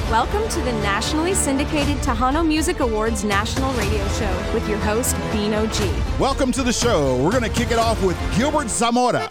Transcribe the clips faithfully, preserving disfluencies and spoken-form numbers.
Welcome to the nationally syndicated Tejano Music Awards National Radio Show with your host, Bino G. Welcome to the show. We're going to kick it off with Gilbert Zamora.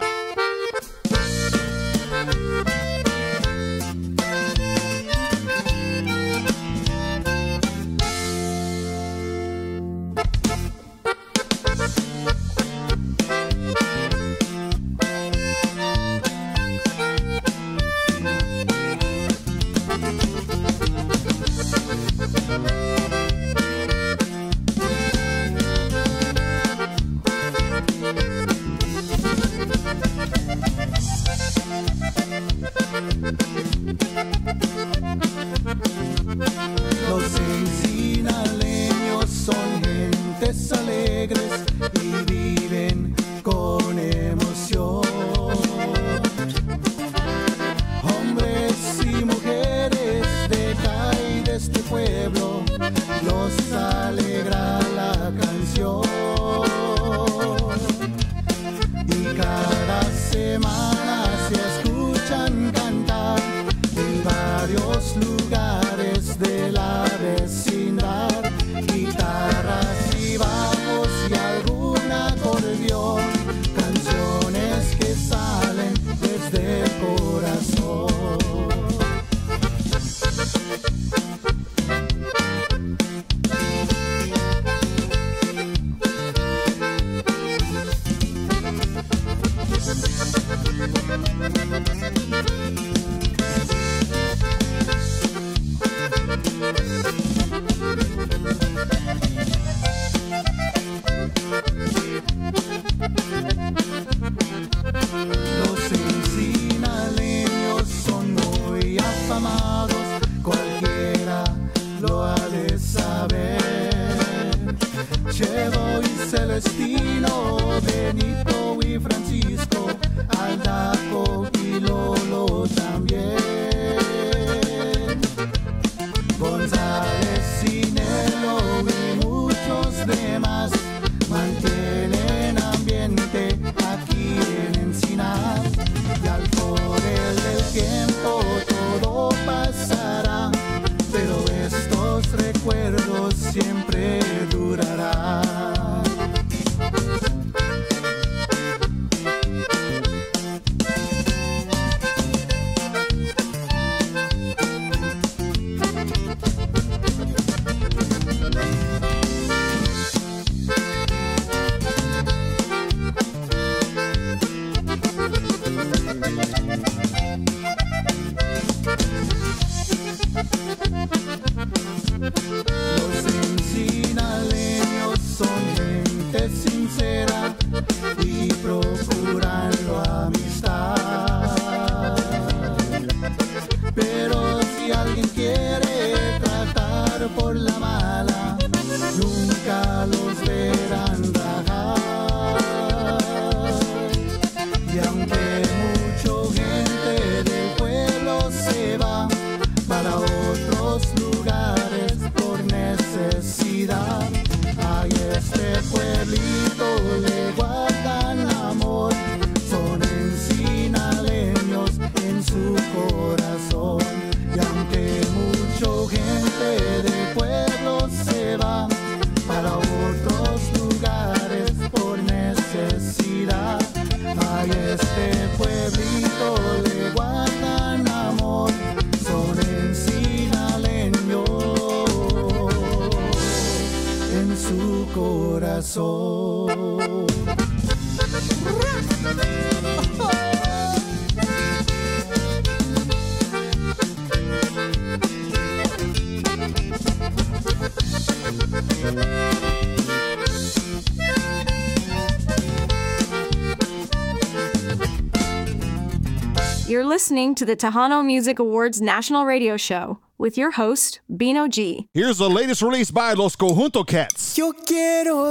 You're listening to the Tejano Music Awards National Radio Show with your host, Bino G. Here's the latest release by Los Conjunto Cats. Yo quiero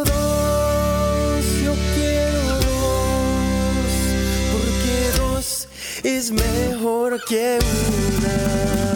dos, yo quiero dos, porque dos es mejor que una.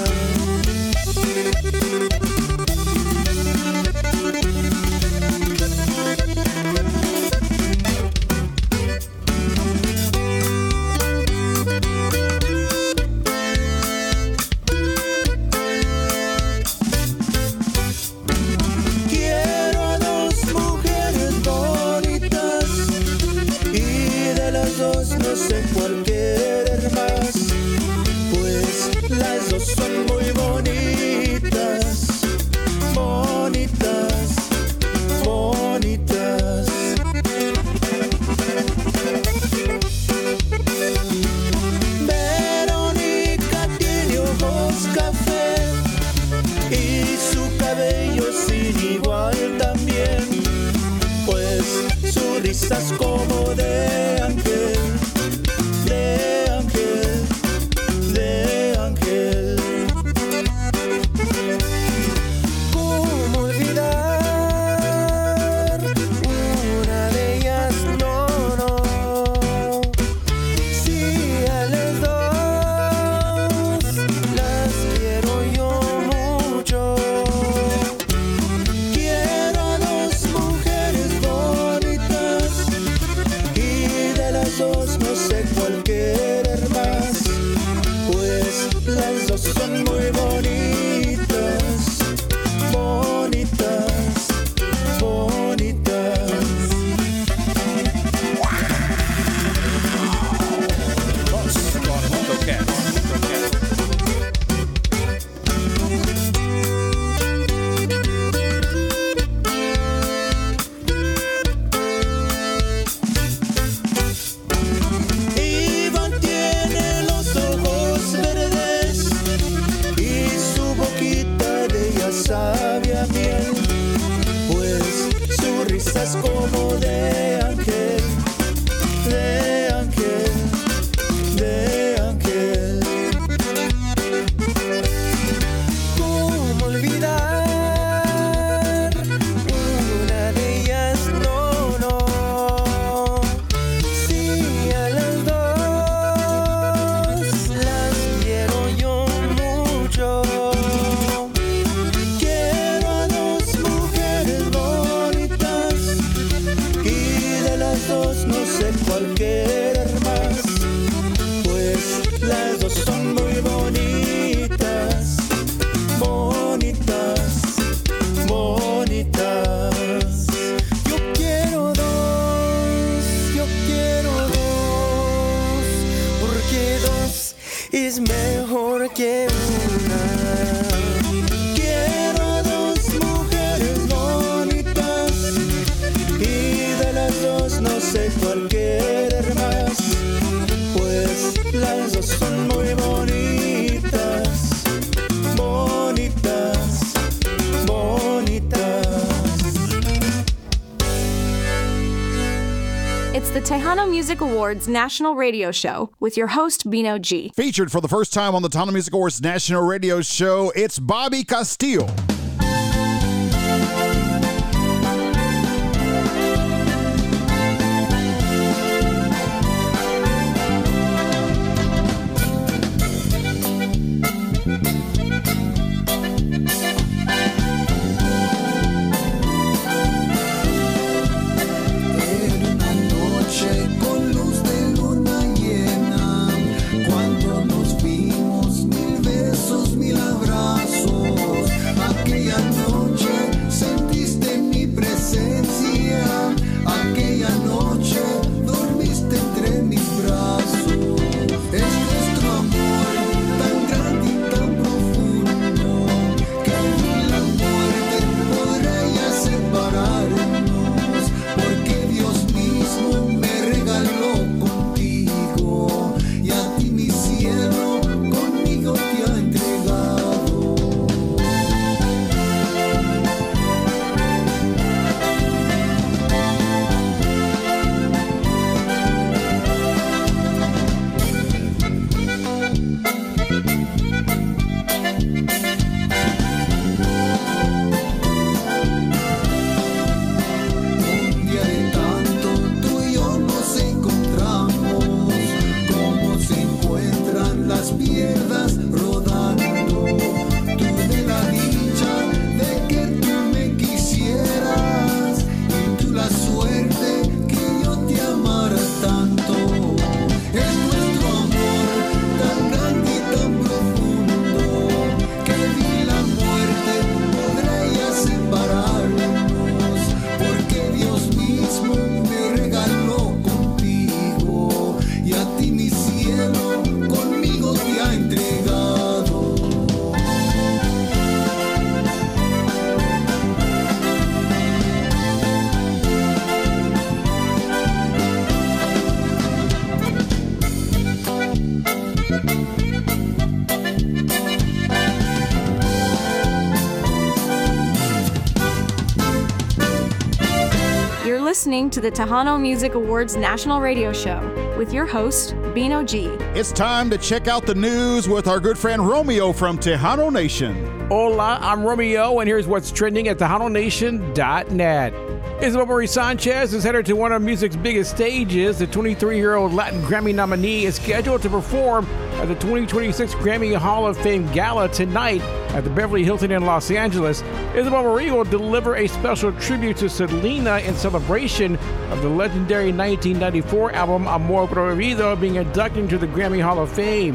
las dos son muy bonitas, bonitas, bonitas. Iván tiene los ojos verdes y su boquita de ella sabe a miel, pues su risa es como de ángel, de ángel, de ángel. ¿Cómo olvidar una de ellas? No, no. Sí, a las dos las quiero yo mucho. Quiero a dos mujeres bonitas y de las dos no sé cuál querer más, pues las dos son muy bonitas, bonitas, bonitas. Yo quiero dos, yo quiero dos, porque dos es mejor que una. Quiero dos mujeres bonitas y de las dos no sé cuál querer más, pues las dos son muy bonitas, bonitas, bonitas. It's the Tejano Music Awards National Radio Show with your host, Bino G. Featured for the first time on the Tejano Music Awards National Radio Show, it's Bobby Castillo. Con luz de luna llena, cuando nos vimos, mil besos, mil abrazos. Aquella noche sentiste mi presencia, aquella noche dormiste entre mis brazos. Es nuestro amor tan grande y tan profundo que ni la muerte podrá ya separarnos, porque Dios mismo me regaló contigo y a ti mi cielo conmigo te ha entregado. Un día de tanto tú y yo nos encontramos, como se encuentran las piedras rodando. Tuve la dicha de que tú me quisieras y tú la suerte que yo te amara tanto. Es nuestro amor tan grande y tan profundo que ni la muerte podrá ya separarnos, porque Dios mismo me regaló contigo y a ti mi cielo conmigo te ha entregado. You're listening to the Tejano Music Awards National Radio Show with your host, Bino G. It's time to check out the news with our good friend Romeo from Tejano Nation. Hola, I'm Romeo, and here's what's trending at Tejano Nation dot net. Isabel Marie Sanchez is headed to one of music's biggest stages. The twenty-three-year-old Latin Grammy nominee is scheduled to perform at the twenty twenty-six Grammy Hall of Fame Gala tonight at the Beverly Hilton in Los Angeles. Isabel Marie will deliver a special tribute to Selena in celebration of the legendary nineteen ninety-four album Amor Prohibido being inducted into the Grammy Hall of Fame.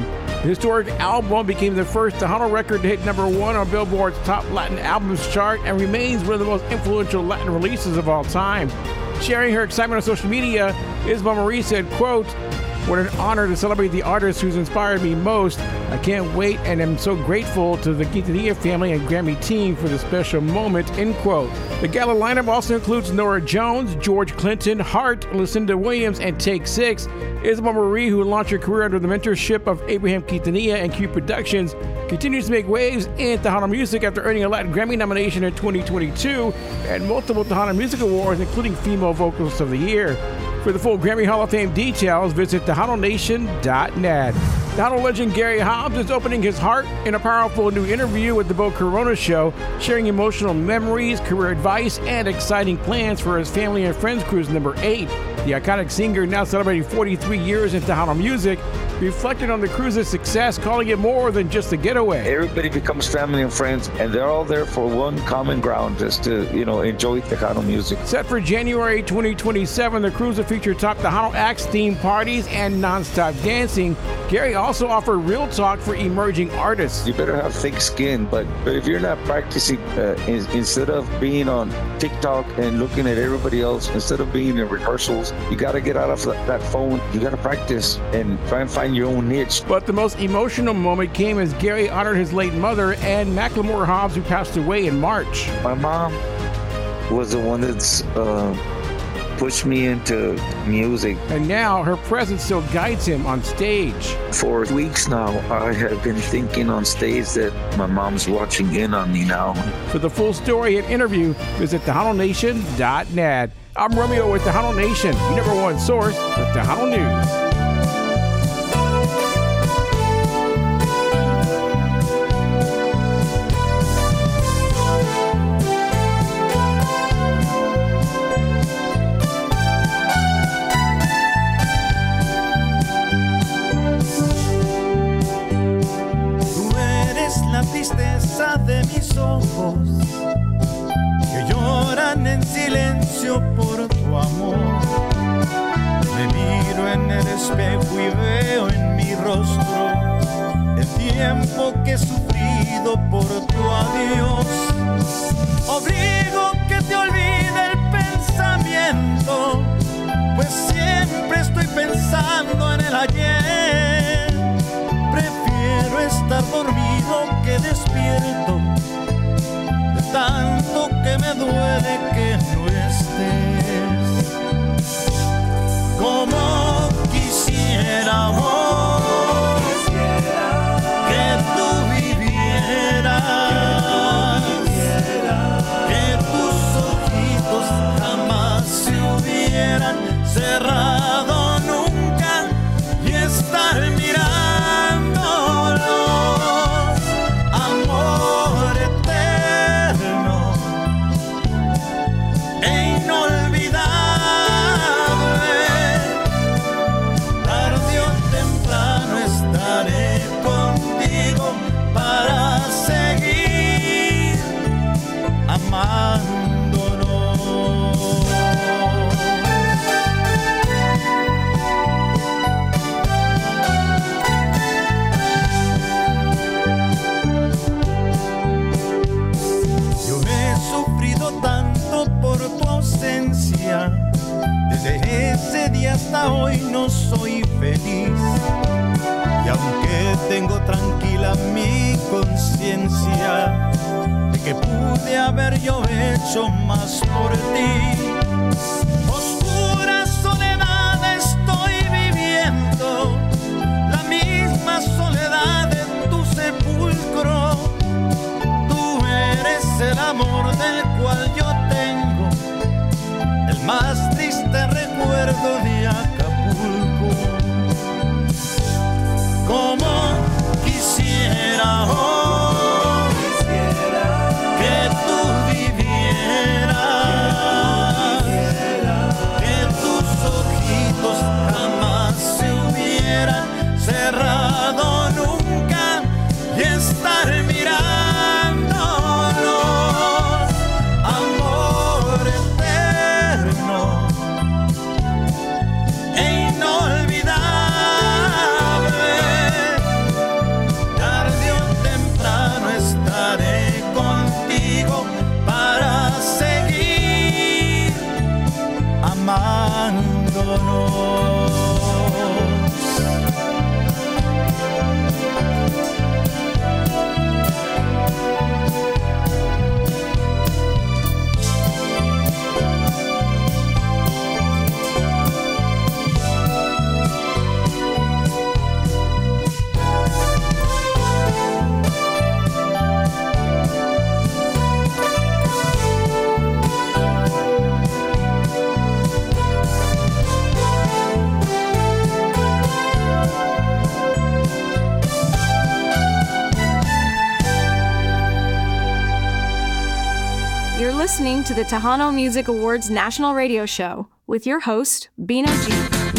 The historic album became the first Tejano record to hit number one on Billboard's Top Latin Albums chart and remains one of the most influential Latin releases of all time. Sharing her excitement on social media, Isabel Marie said, quote, "What an honor to celebrate the artist who's inspired me most. I can't wait and am so grateful to the Quintanilla family and Grammy team for this special moment," end quote. The gala lineup also includes Norah Jones, George Clinton, Hart, Lucinda Williams, and Take Six. Isabel Marie, who launched her career under the mentorship of Abraham Quintanilla and Q Productions, continues to make waves in Tejano music after earning a Latin Grammy nomination in twenty twenty-two and multiple Tejano Music Awards, including Female Vocalist of the Year. For the full Grammy Hall of Fame details, visit Tejano Nation dot net. Tejano legend Gary Hobbs is opening his heart in a powerful new interview with the Bo Corona Show, sharing emotional memories, career advice, and exciting plans for his Family and Friends Cruise number eight. The iconic singer, now celebrating forty-three years in Tejano music, reflected on the cruise's success, calling it more than just a getaway. Everybody becomes family and friends, and they're all there for one common ground, just to, you know, enjoy Tejano music. Set for January twenty twenty-seven, the cruise will feature top Tejano acts, themed parties, and non-stop dancing. Gary also offered real talk for emerging artists. You better have thick skin, but, but if you're not practicing, uh, in, instead of being on TikTok and looking at everybody else, instead of being in rehearsals, you got to get out of that, that phone. You got to practice and try and find your own niche. But the most emotional moment came as Gary honored his late mother, Ann McLemore Hobbs, who passed away in March. My mom was the one that's uh, pushed me into music. And now her presence still guides him on stage. For weeks now, I have been thinking on stage that my mom's watching in on me now. For the full story and interview, visit Tejano Nation dot net. I'm Romeo with Tejano Nation, your number one source for Tejano news. De mis ojos que lloran en silencio por tu amor. Me miro en el espejo y veo en mi rostro el tiempo que he sufrido por tu adiós. Obligo que te olvide el pensamiento, pues siempre estoy pensando en el ayer. Prefiero estar dormido que despierto, de tanto que me duele que no estés. Como quisiera hoy que tú vivieras, que tus ojitos jamás se hubieran cerrado nunca y estar mirando. Desde ese día hasta hoy no soy feliz, y aunque tengo tranquila mi conciencia de que pude haber yo hecho más por ti, oscura soledad estoy viviendo, la misma soledad de tu sepulcro. Tú eres el amor del cual yo tengo el más triste recuerdo de Acapulco. Como quisiera hoy que tú vivieras, que tus ojitos jamás se hubieran cerrado nunca y estar mirando. listening to the Tejano Music Awards National Radio Show with your host, Bino G.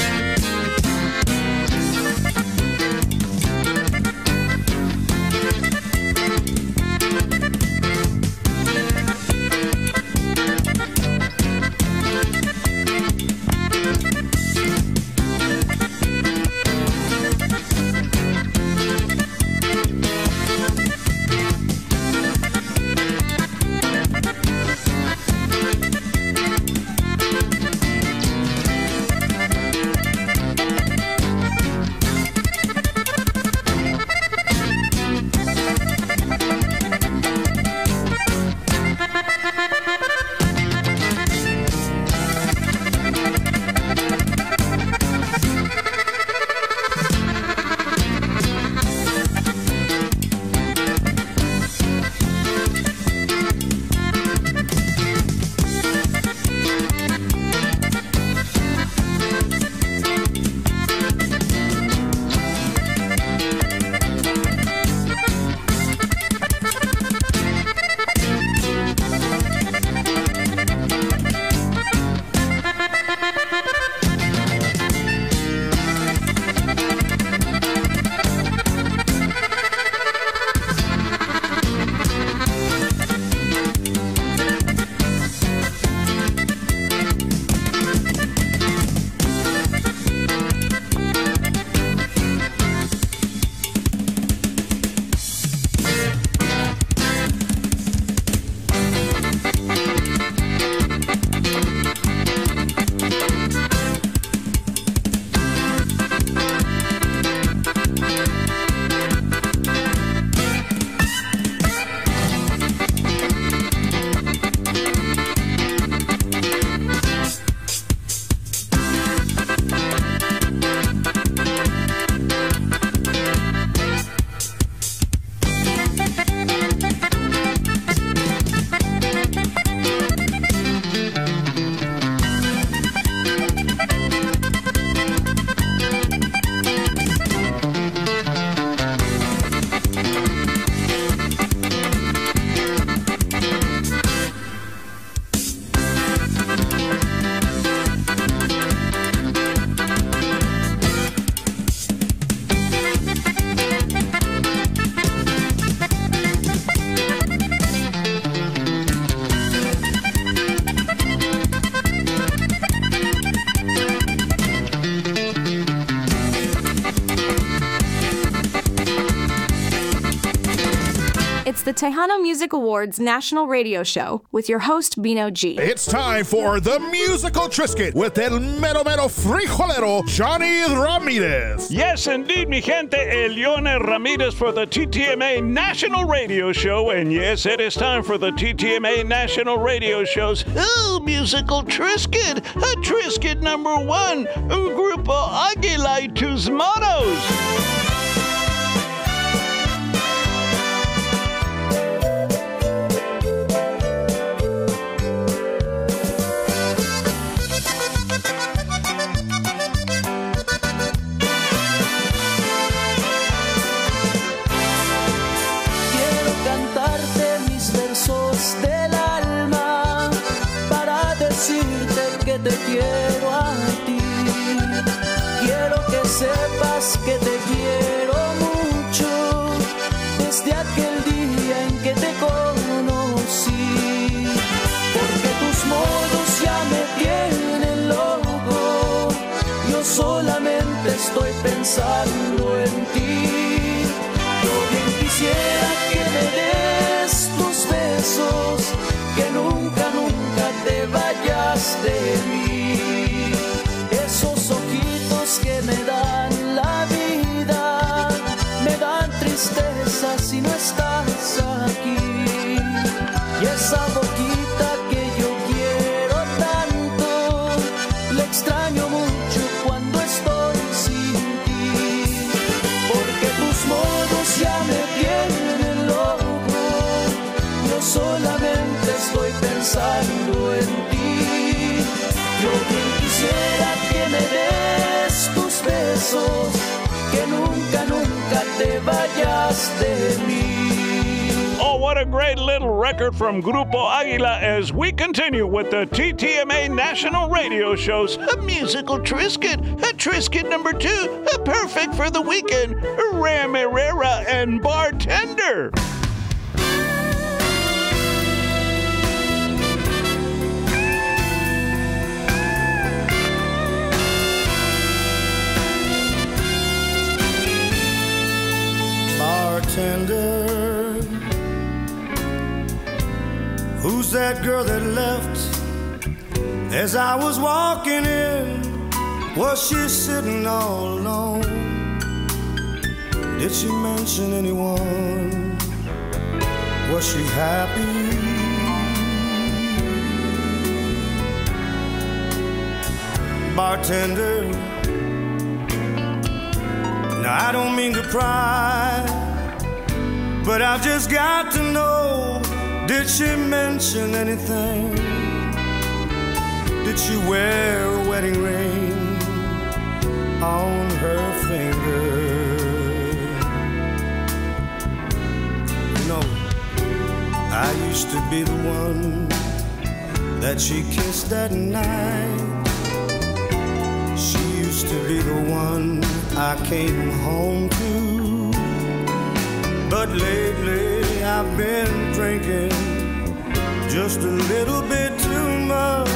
It's the Tejano Music Awards National Radio Show with your host, Bino G. It's time for the Musical Trisket with El Mero Mero Frijolero, Johnny Ramirez. Yes, indeed, mi gente, Elione Ramirez for the T T M A National Radio Show. And yes, it is time for the T T M A National Radio Show's oh, Musical Trisket. A Trisket number one, un Grupo Aguila y tus monos. Te quiero a ti, quiero que sepas que te quiero mucho desde aquel día en que te conocí, porque tus modos ya me tienen loco, yo solamente estoy pensando en ti, yo bien quisiera que me des tus besos, que nunca, nunca te vayas de mí. Esos ojitos que me dan la vida, me dan tristeza si no estás aquí. Y esa boquita que yo quiero tanto, la extraño mucho cuando estoy sin ti. Porque tus modos ya me tienen loco, yo solamente estoy pensando en ti. Yo bien quisiera que me des tus besos, que nunca, nunca te vayas de mí. Oh, what what a great little record from Grupo Aguila as we continue with the T T M A National Radio Show's a musical Trisket, a Trisket number two, a perfect for the weekend, Ram Herrera and Bartender. Bartender, who's that girl that left as I was walking in? Was she sitting all alone? Did she mention anyone? Was she happy? Bartender, now I don't mean to pry, but I've just got to know, did she mention anything? Did she wear a wedding ring on her finger? You know, I used to be the one that she kissed that night. She used to be the one I came home to. But lately I've been drinking just a little bit too much,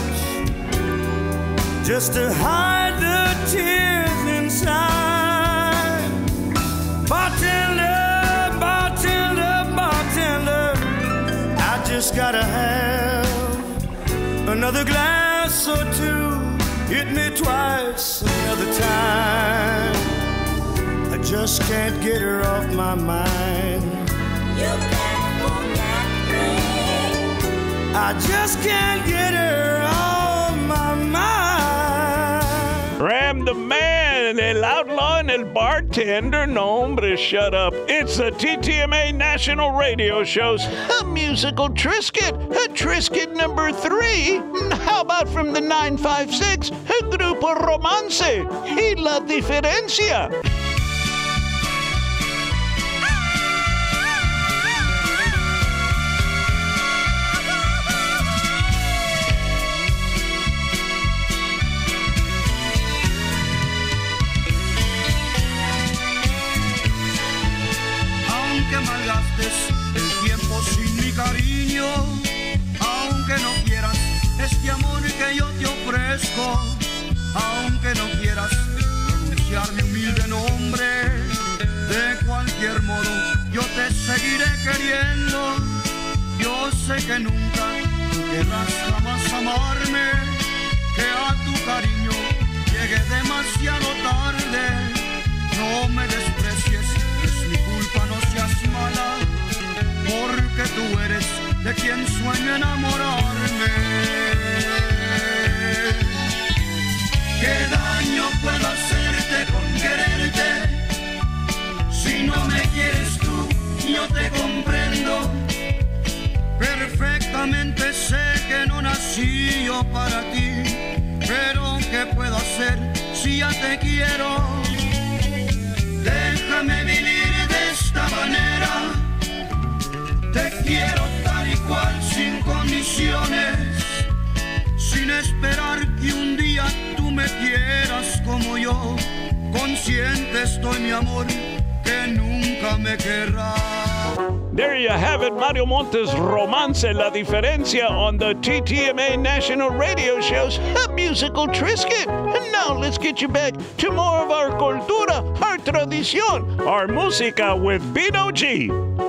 just to hide the tears inside. Bartender, bartender, bartender, I just gotta have another glass or two. Hit me twice another time. I just can't get her off my mind. You can't forget me. I just can't get her off my mind. Ram the man, el outlaw and el bartender. No, hombre, shut up. It's the T T M A National Radio Show's a musical Trisket, a Trisket number three. How about from the nine five six, a Grupo Romance, y La Diferencia. El tiempo sin mi cariño, aunque no quieras este amor que yo te ofrezco, aunque no quieras pronunciar mi humilde nombre, de cualquier modo yo te seguiré queriendo. Yo sé que nunca tú querrás jamás amarme, que a tu cariño llegué demasiado tarde. No me desprecies, es mi culpa, no seas mala, porque tú eres de quien sueño enamorarme. ¿Qué daño puedo hacerte con quererte? Si no me quieres tú, yo te comprendo. Perfectamente sé que no nací yo para ti, pero ¿qué puedo hacer si ya te quiero? Déjame vivir de esta manera. Te quiero tal y cual, sin condiciones, sin esperar que un día tú me quieras como yo. Consciente estoy, mi amor, que nunca me querrás. There you have it, Mario Montes' Romance, La Diferencia on the T T M A National Radio Show's a musical Trisket. And now let's get you back to more of our cultura, our tradición, our música with Bino G.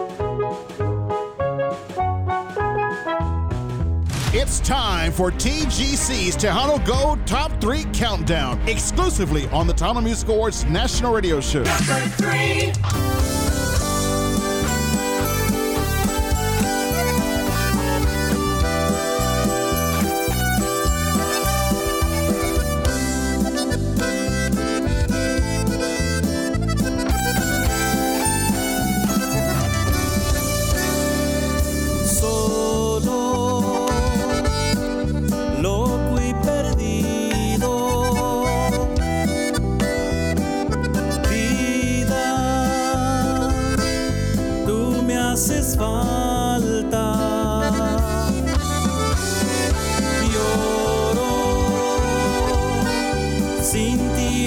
It's time for T G C's Tejano Go Top three Countdown, exclusively on the Tejano Music Awards National Radio Show. Number three. Haces falta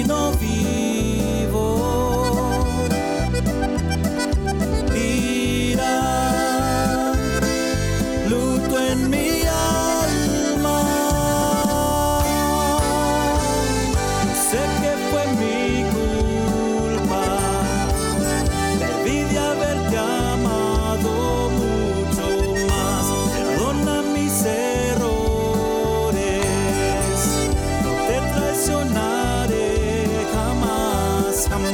no vivo. Ira, luto en mi alma. Sé que fue mi culpa. Debí de haberte amado mucho más. Perdona mis errores. No te traicionaré jamás,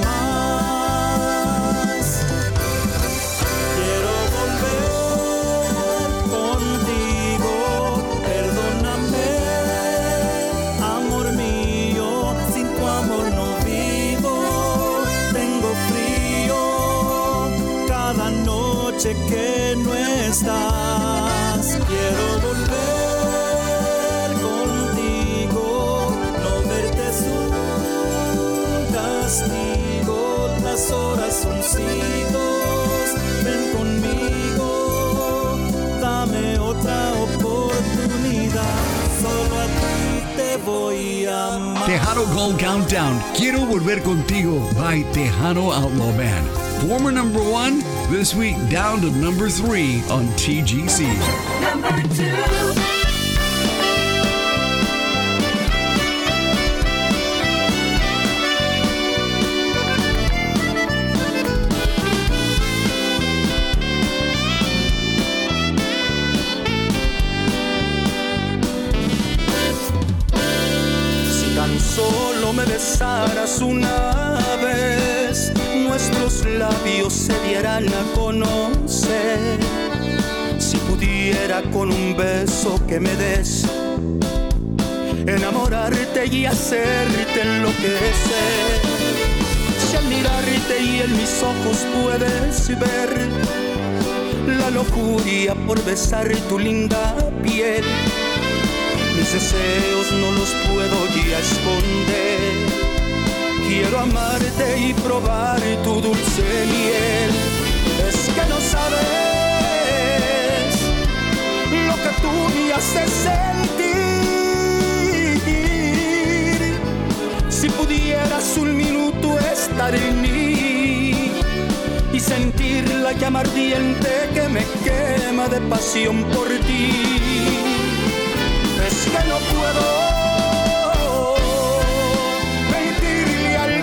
jamás. Quiero volver contigo. Perdóname, amor mío. Sin tu amor no vivo. Tengo frío cada noche que no estás. Quiero volver contigo. No verte es un castigo. Las horas son siglos. Ven conmigo. Dame otra oportunidad. Solo a ti te voy a amar. Tejano Gold Countdown, Quiero Volver Contigo by Tejano Outlaw Band. Former number one, this week down to number three on T G C. Number two. Si tan solo me besaras una vez, nuestros labios se dieran a conocer. Si pudiera con un beso que me des, enamorarte y hacerte enloquecer. Si al mirarte y en mis ojos puedes ver la lujuria por besar tu linda piel, mis deseos no los puedo ya esconder. Quiero amarte y probar tu dulce miel. Es que no sabes lo que tú me haces sentir. Si pudieras un minuto estar en mí y sentir la llama ardiente que me quema de pasión por ti. Es que no puedo mentirle al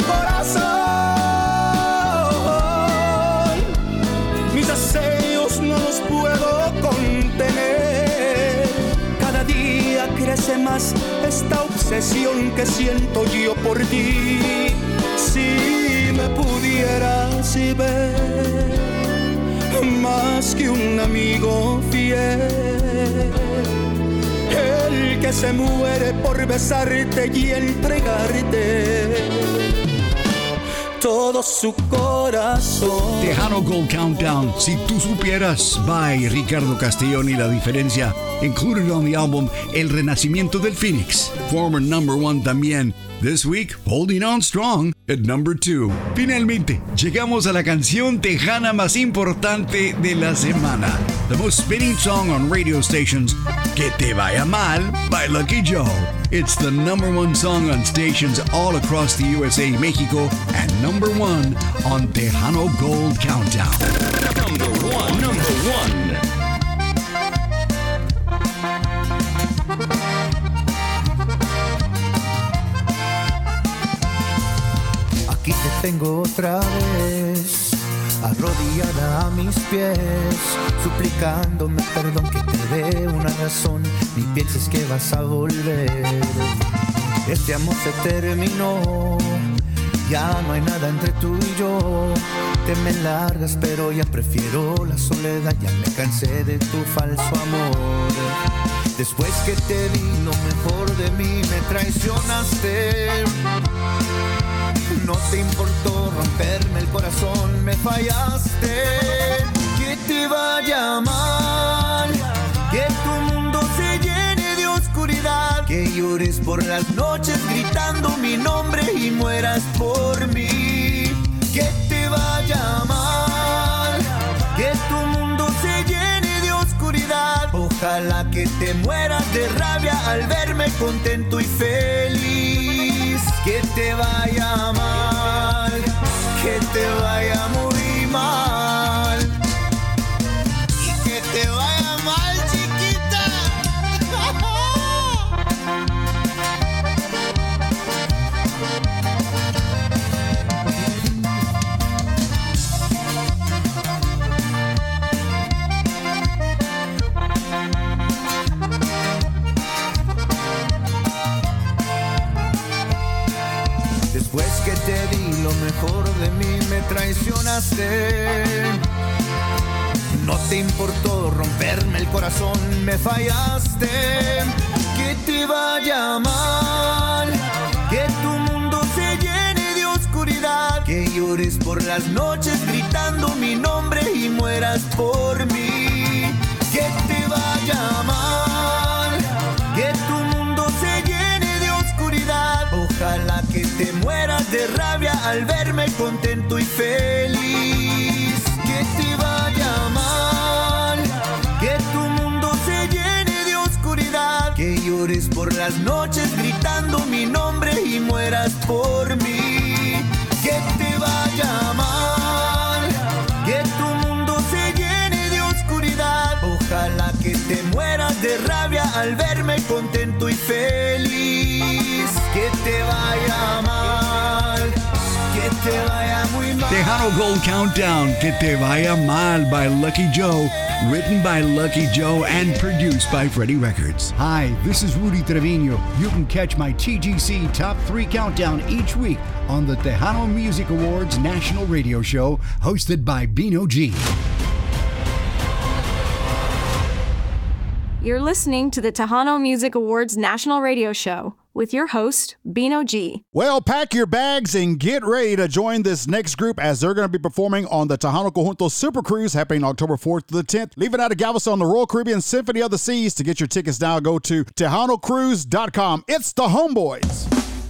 corazón. Mis deseos no los puedo contener. Cada día crece más esta obsesión que siento yo por ti. Si me pudieras ver más que un amigo fiel, el que se muere por besarte y entregarte todo su corazón. Tejano Gold Countdown, Si tú supieras, by Ricardo Castellón y La Diferencia, included on the album El Renacimiento del Phoenix. Former number one también. This week, holding on strong at number two. Finalmente, llegamos a la canción tejana más importante de la semana. The most spinning song on radio stations, Que Te Vaya Mal by Lucky Joe. It's the number one song on stations all across the U S A, Mexico, and number one on Tejano Gold Countdown. Number one, number one. Aquí te tengo otra vez, arrodillada a mis pies, suplicándome perdón, que te dé una razón, ni pienses que vas a volver. Este amor se terminó, ya no hay nada entre tú y yo. Te me largas pero ya prefiero la soledad, ya me cansé de tu falso amor. Después que te di lo mejor de mí, me traicionaste. No te importó romperme el corazón, me fallaste. Que te vaya mal, que tu mundo se llene de oscuridad, que llores por las noches gritando mi nombre y mueras por mí. Que te vaya mal, que tu mundo se llene de oscuridad. Ojalá que te mueras de rabia al verme contento y feliz. que te vaya mal, que te vaya muy mal y que te vaya mal, chiquita. Después que te di lo mejor de mí me traicionaste. No te importó romperme el corazón, me fallaste. Que te vaya mal, que tu mundo se llene de oscuridad, que llores por las noches gritando mi nombre y mueras por mí. Que te vaya mal, que tu mundo se llene de oscuridad. Ojalá que te mueras de rabia al verme contento y feliz. Que te vaya mal, que tu mundo se llene de oscuridad, que llores por las noches gritando mi nombre y mueras por mí. Que te vaya mal, que tu mundo se llene de oscuridad. Ojalá que te mueras de rabia al verme contento y feliz. Que te vaya mal, que te vaya muy mal. Tejano Gold Countdown, Que Te Vaya Mal by Lucky Joe, written by Lucky Joe and produced by Freddie Records. Hi, this is Rudy Trevino. You can catch my T G C Top three Countdown each week on the Tejano Music Awards National Radio Show, hosted by Bino G. You're listening to the Tejano Music Awards National Radio Show with your host, Bino G. Well, pack your bags and get ready to join this next group as they're going to be performing on the Tejano Conjunto Super Cruise happening October fourth to the tenth. Leaving out of Galveston on the Royal Caribbean Symphony of the Seas. To get your tickets now, go to tejano cruise dot com. It's the Homeboys.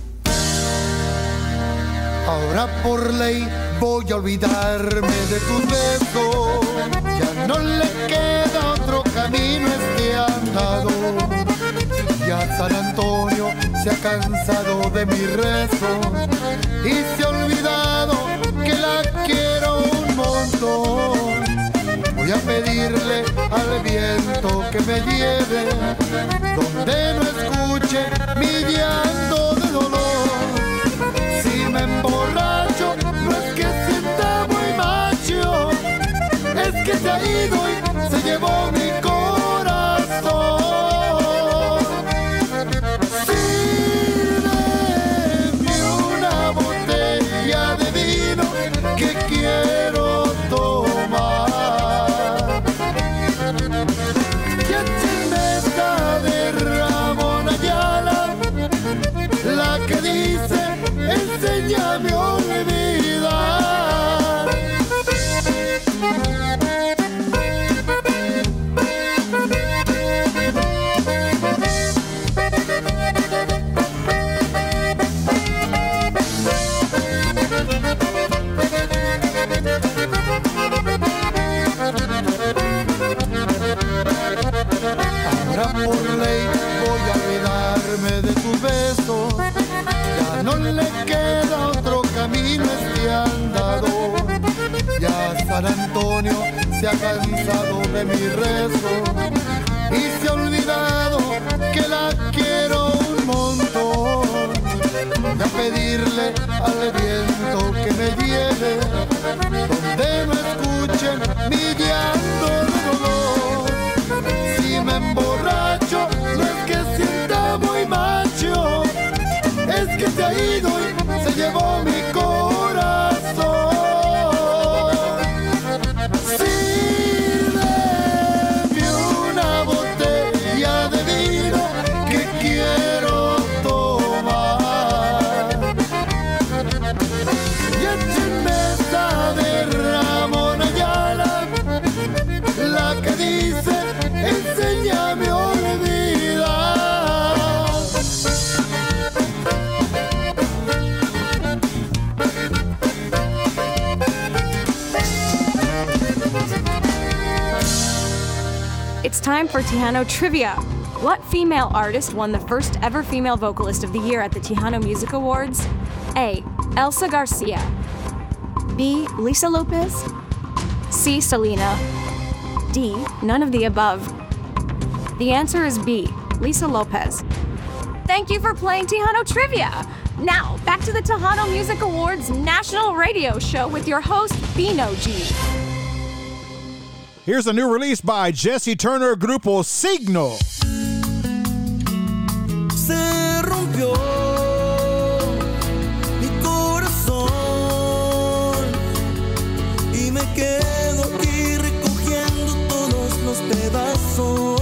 Ahora por ley voy a olvidarme de tus besos. Ya no le queda otro camino a este andado. Ya San Antonio se ha cansado de mi rezo y se ha olvidado que la quiero un montón. Voy a pedirle al viento que me lleve donde no escuche mi llanto de dolor. Si me emborracho, no es que sienta muy macho, es que se ha ido y se llevó mi corazón. Sírveme una botella de vino que quiero tomar. Y échenme esta de Ramón Ayala, la que dice: enséñame a olvidar. Ahora por ley voy a olvidarme de tus besos. Ya no le queda otro camino a este andador. Ya San Antonio se ha cansado de mi rezo y se ha olvidado que la quiero un montón. Voy a pedirle al viento que me lleve donde no escuchen mi llanto de dolor. Si me emborracho, no es que sienta muy macho, es que se ha ido y se llevó mi corazón. Sírveme una botella de vino que quiero tomar. Y échenme esta de Ramón Ayala, la que dice: enséñame a olvidar. It's time for Tejano Trivia. What female artist won the first ever female vocalist of the year at the Tejano Music Awards? A. Elsa Garcia. B. Lisa Lopez. C. Selena. D. None of the above. The answer is B. Lisa Lopez. Thank you for playing Tejano Trivia. Now, back to the Tejano Music Awards National Radio Show with your host, Bino G. Here's a new release by Jesse Turner, Grupo Signo. Se rompió mi corazón y me quedo aquí recogiendo todos los pedazos.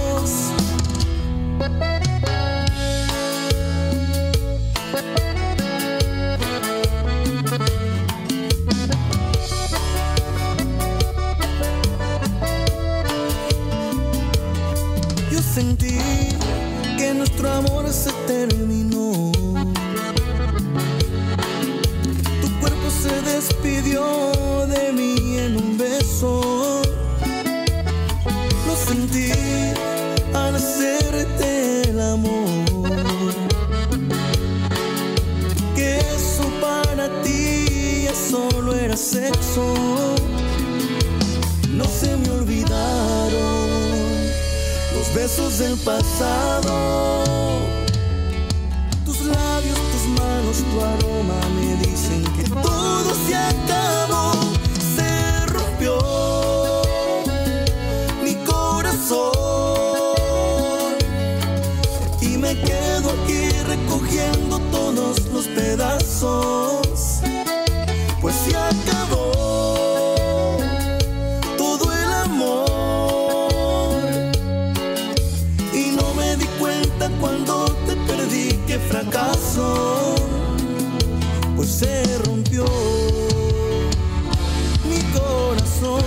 Yo sentí que nuestro amor se terminó. Tu cuerpo se despidió de mí en un beso. Lo sentí al hacerte el amor. Que eso para ti ya solo era sexo. No se me olvidaron los besos del pasado, tus labios, tus manos, tu aroma me dicen que todo se acabó. Se rompió mi corazón y me quedo aquí recogiendo todos los pedazos, pues se acabó. Cuando te perdí, qué fracaso, pues se rompió mi corazón.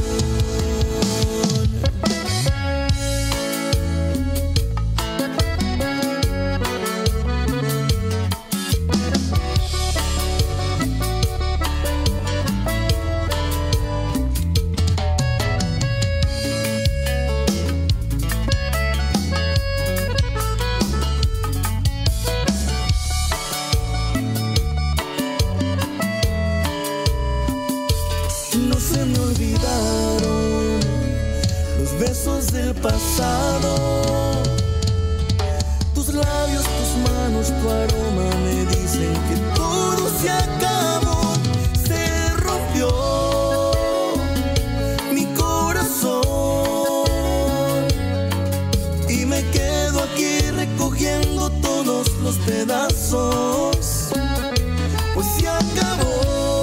Del pasado, tus labios, tus manos, tu aroma me dicen que todo se acabó. Se rompió mi corazón y me quedo aquí recogiendo todos los pedazos, pues se acabó.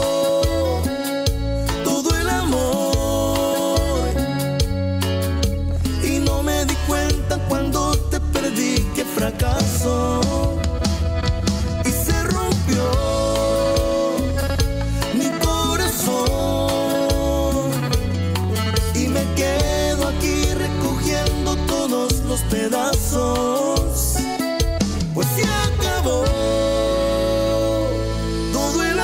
Cuando te perdí, qué fracaso, y se rompió mi corazón y me quedo aquí recogiendo todos los pedazos, pues se acabó todo el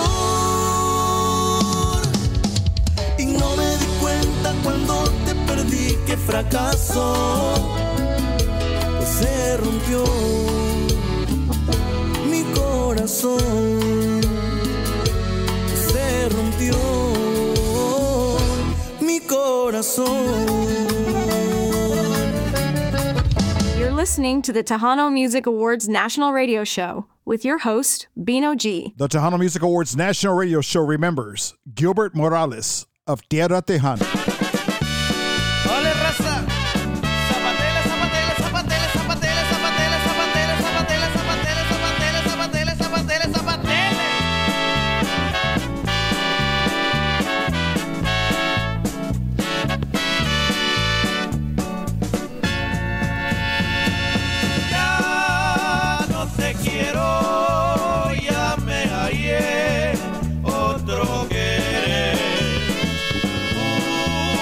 amor y no me di cuenta cuando te perdí, qué fracaso. Se rompió mi corazón, se rompió mi corazón. You're listening to the Tejano Music Awards National Radio Show with your host, Bino G. The Tejano Music Awards National Radio Show remembers Gilbert Morales of Tierra Tejana. Otro querer.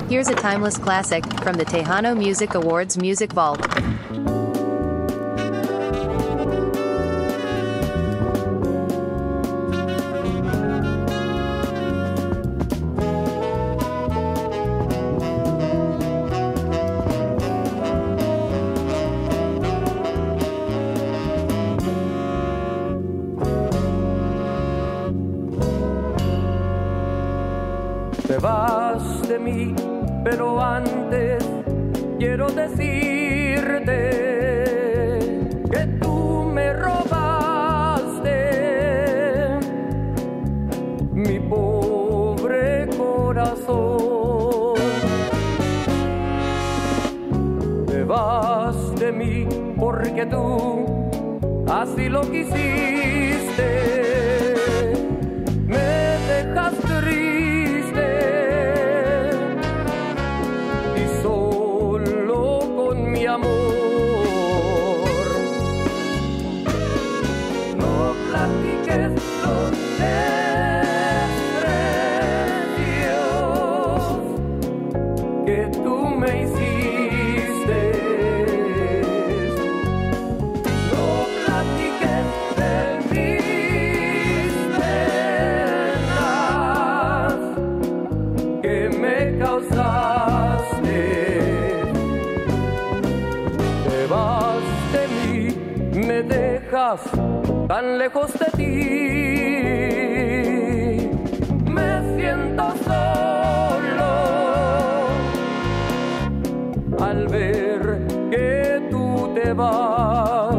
Here's a timeless classic from the Tejano Music Awards Music Vault. Te vas de mí, pero antes quiero decirte que tú me robaste mi pobre corazón. Te vas de mí porque tú así lo quisiste. Me dejas triste y solo con mi amor. No platiques los desprecios que tú me hiciste. No platiques de mis penas que me causaste. Te vas de mí, me dejas tan lejos de ti. Me siento solo al ver que tú te vas.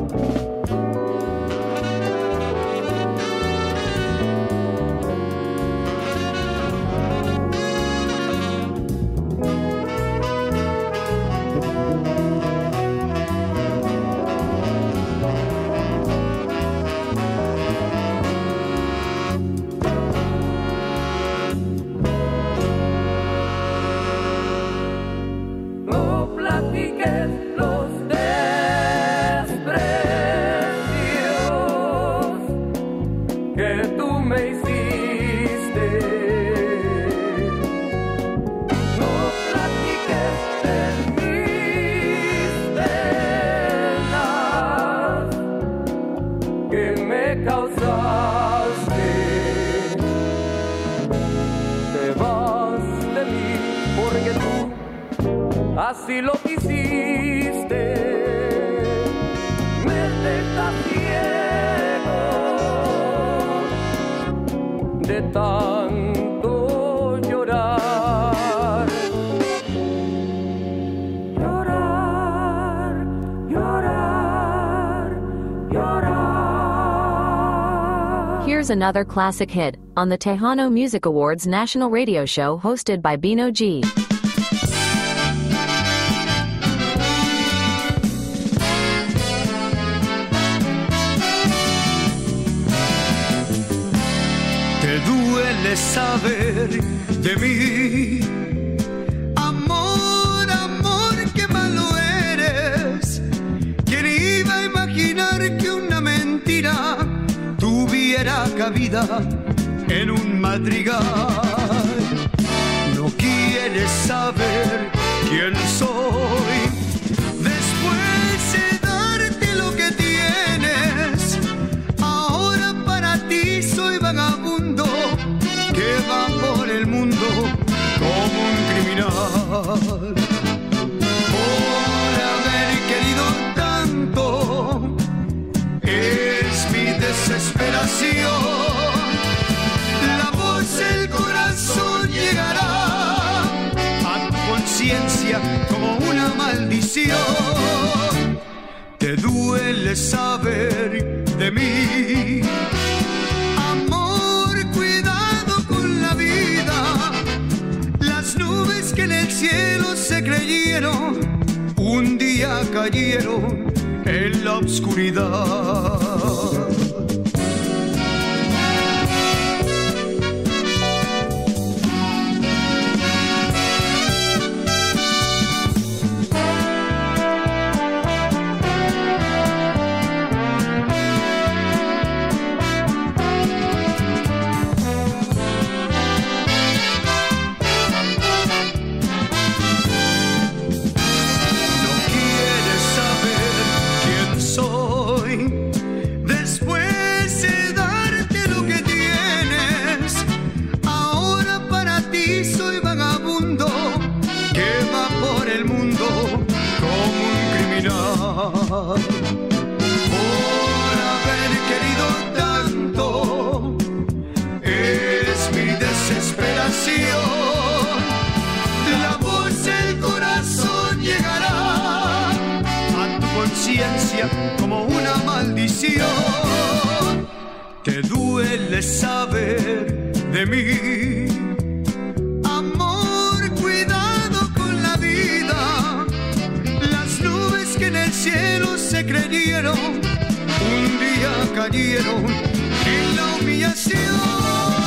No platiques los desprecios que tú me hiciste. No platiques de mis penas que me causaste. Te vas de mí porque tú así lo quisiste. Me dejas ciego de tanto llorar. Llorar, llorar, llorar. Here's another classic hit on the Tejano Music Awards national radio show hosted by Bino G. Te duele saber de mí, amor, amor, qué malo eres. ¿Quién iba a imaginar que una mentira tuviera cabida en un madrigal? No quieres saber quién soy después de darte lo que tienes. Ahora para ti soy vagabundo que va por el mundo como un criminal. Por haber querido tanto es mi desesperación. La voz del corazón llegará a tu conciencia como una maldición. Te duele saber de mí, amor, cuidado con la vida. Las nubes que en el cielo se creyeron, un día cayeron en la oscuridad. humillación, la voz del corazón llegará a tu conciencia como una maldición. Te duele saber de mí, amor, cuidado con la vida. Las nubes que en el cielo se creyeron, un día cayeron en la humillación.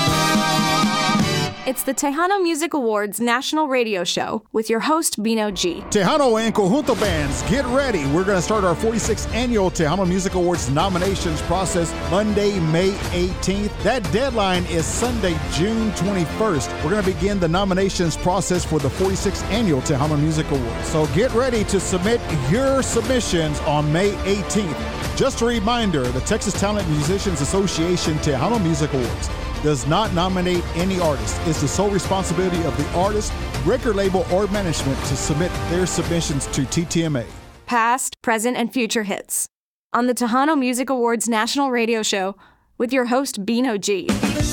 It's the Tejano Music Awards National Radio Show with your host, Bino G. Tejano and Conjunto bands, get ready. We're going to start our forty-sixth annual Tejano Music Awards nominations process Monday, May eighteenth. That deadline is Sunday, June twenty-first. We're going to begin the nominations process for the forty-sixth annual Tejano Music Awards. So get ready to submit your submissions on May eighteenth. Just a reminder, the Texas Talent Musicians Association Tejano Music Awards does not nominate any artist. It's the sole responsibility of the artist, record label, or management to submit their submissions to T T M A. Past, present, and future hits on the Tejano Music Awards National Radio Show with your host, Bino G.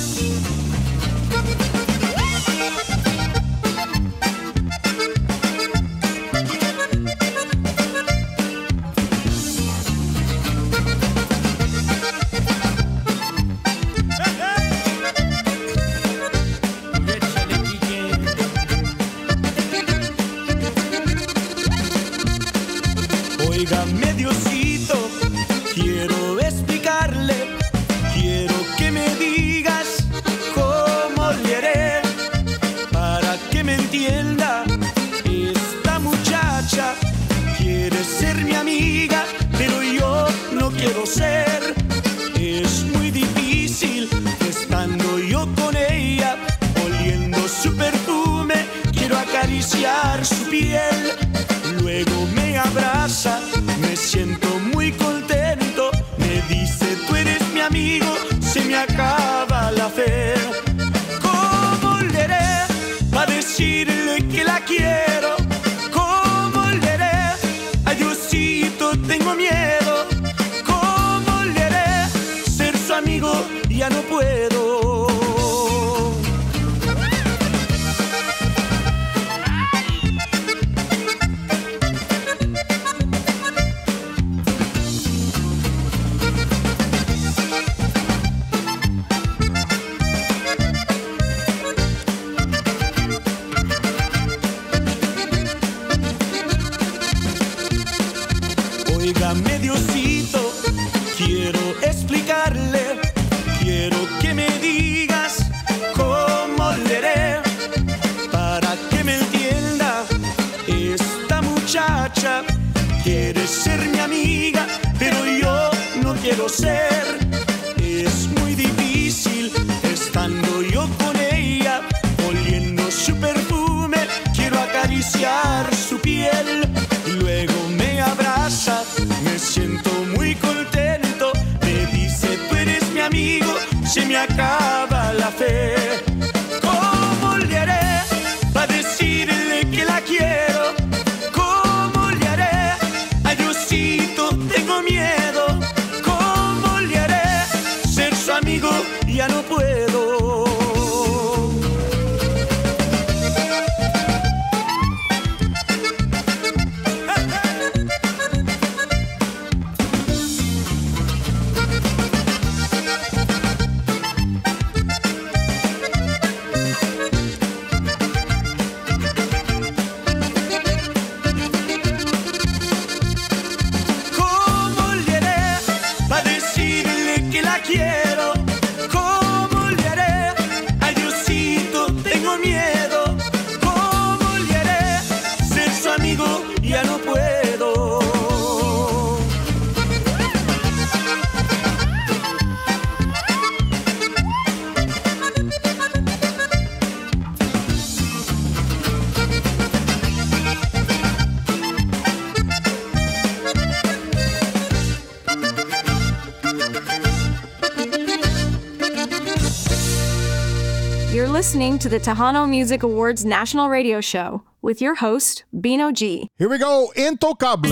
Óigame, Diosito, quiero explicarle, quiero que me digas cómo le haré para que me entienda. Esta muchacha quiere ser mi amiga, pero yo no quiero ser. Es muy difícil estando yo con ella, oliendo su perfume, quiero acariciar su piel. Luego me abraza, me siento muy contento, me dice tú eres mi amigo, se me acaba la fe. ¿Cómo le haré para decirle que la quiero? ¿Cómo le haré? Ay, Diosito, tengo miedo. ¿Cómo le haré? Ser su amigo ya no puedo. Óigame, Diosito, quiero explicarle, quiero que me digas cómo le haré para que me entienda. Esta muchacha quiere ser mi amiga, pero yo no quiero ser. Es muy difícil estando yo con ella, oliendo su perfume, quiero acariciar su piel. Luego me abraza, me siento muy contento, me dice tú eres mi amigo, se me acaba la fe. ¿Cómo le haré para decirle que la quiero? ¿Cómo le haré? Ay, Diosito, tengo miedo. ¿Cómo le haré? Ser su amigo ya no puedo. Quiero, ¿cómo le haré? Ay, Diosito, tengo miedo. ¿Cómo le haré? Ser su amigo ya no puedo. You're listening to the Tejano Music Awards National Radio Show with your host, Bino G. Here we go, Intocable.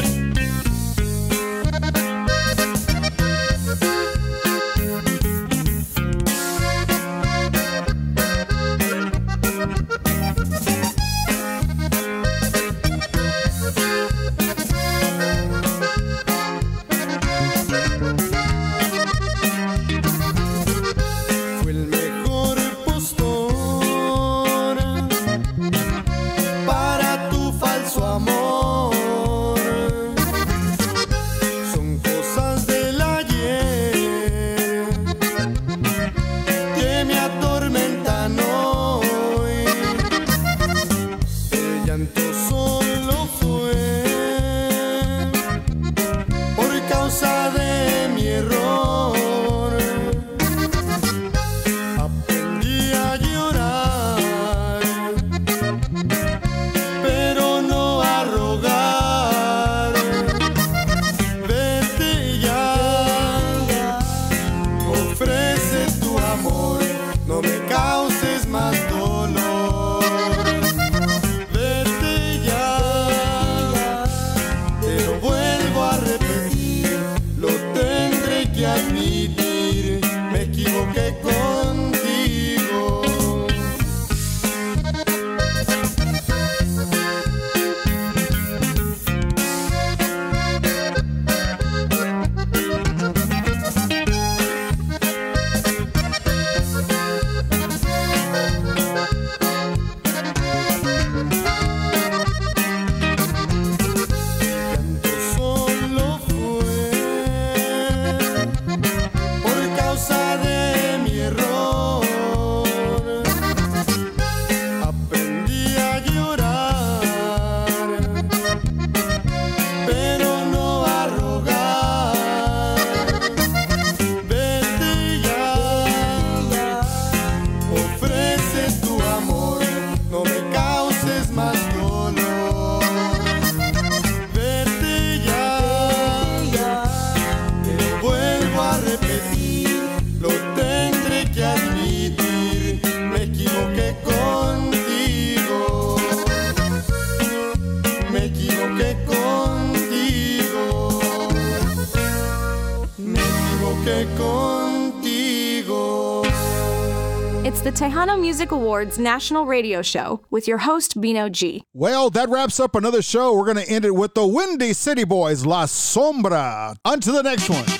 is the Tejano Music Awards National Radio Show with your host, Bino G. Well, that wraps up another show. We're going to end it with the Windy City Boys, La Sombra. On to the next one.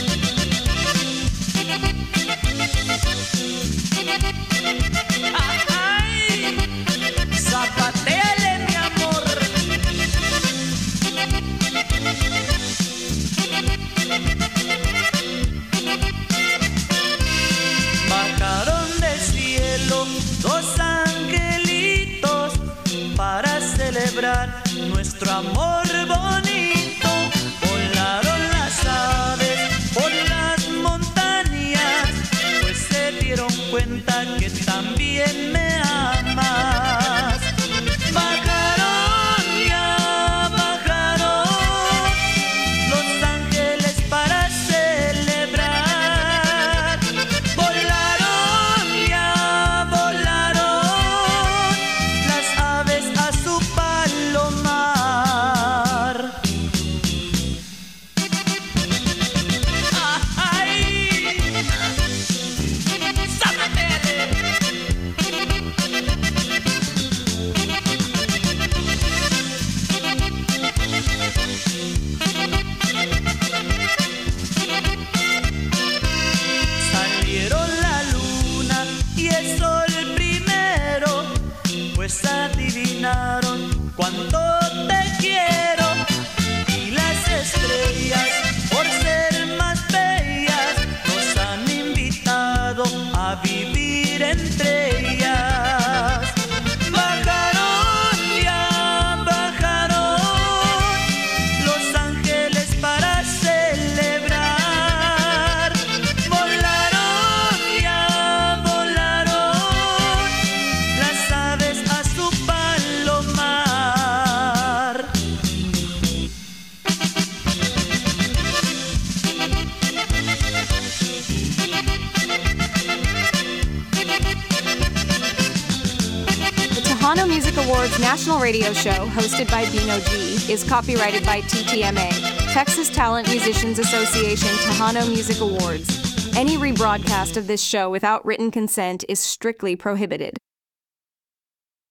Bajaron del cielo dos angelitos para celebrar nuestro amor bonito. Volaron las aves por las montañas, pues se dieron cuenta que también me amas. Bajaron ya, bajaron los ángeles para celebrar. Volaron ya, volaron las aves a su palomar. ¡Ay! ¡Sácatele! Salieron la luna y el sol primero, pues adivinaron cuánto te quiero. Y las estrellas, por ser más bellas, nos han invitado a vivir entre ellas. Bajaron ya, bajaron los ángeles para celebrar. Volaron ya, volaron las aves a su palomar. The Tejano Music Awards National Radio Show, hosted by Bino G, is copyrighted by T T M A, Texas Talent Musicians Association Tejano Music Awards. Any rebroadcast of this show without written consent is strictly prohibited.